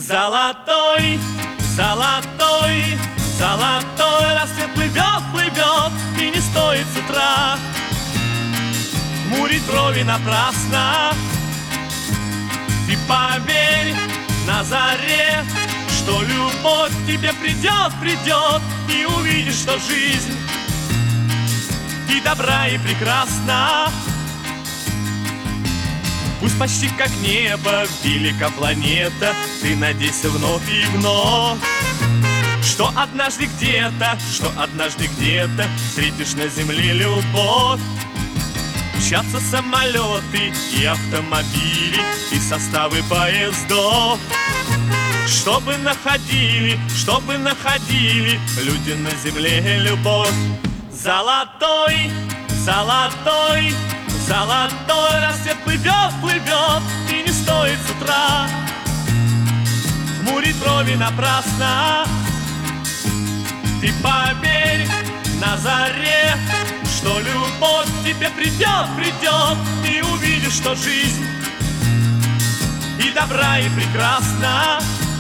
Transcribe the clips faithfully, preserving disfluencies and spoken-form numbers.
Золотой, золотой, золотой рассвет плывет, плывет, и не стоит с утра хмурить брови напрасно. Ты поверь на заре, что любовь к тебе придет, придет, и увидишь, что жизнь и добра, и прекрасна. Пусть почти как небо, велика планета, ты надейся вновь и вновь, что однажды где-то, что однажды где-то встретишь на земле любовь. Мчатся самолеты и автомобили, и составы поездов, чтобы находили, чтобы находили люди на земле любовь. Золотой, золотой, золотой рассвет плывет, плывет, и не стоит с утра хмурить брови напрасно. Ты поверь на заре, что любовь к тебе придет, придет, и увидишь, что жизнь и добра, и прекрасна.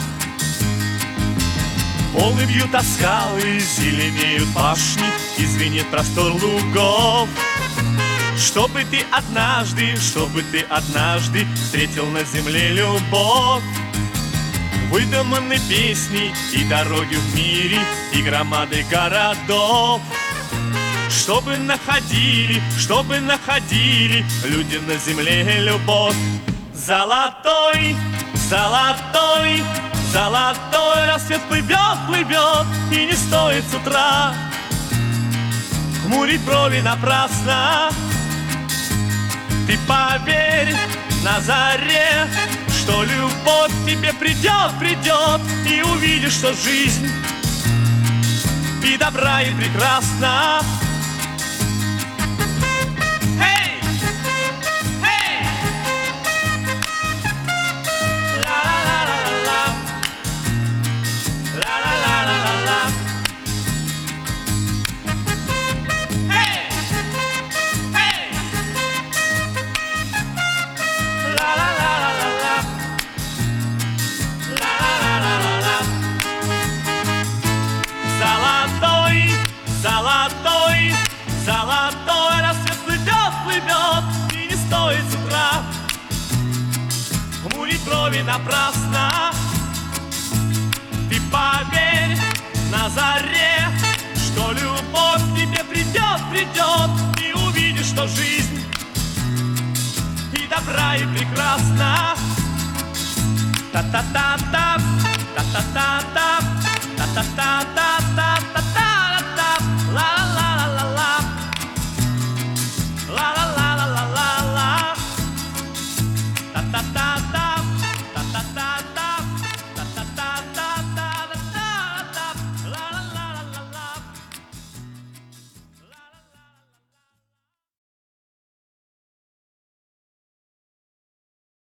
Волны бьют о скалы, зеленеют башни, и звенит простор лугов, чтобы ты однажды, чтобы ты однажды встретил на земле любовь. Выдуманы песни и дороги в мире, и громады городов, чтобы находили, чтобы находили люди на земле любовь. Золотой, золотой, золотой рассвет плывет, плывет, и не стоит с утра хмурить брови напрасно. Ты поверь на заре, что любовь к тебе придет, придет, и увидишь, что жизнь и добра, и прекрасна. Hey! Hey! La-la-la-la-la-la. La-la-la-la-la-la. Hey! Hey! La-la-la-la-la-la. La-la-la-la-la-la. Золотой, золотой, золотой рассвет плывет, плывет, и не стоит с утра хмурить брови напрасно. Ты поверь на заре, что любовь к тебе придет, придет, и увидишь, что жизнь и добра, и прекрасна. Та-та-та-та, та-та-та-та, та-та-та-та.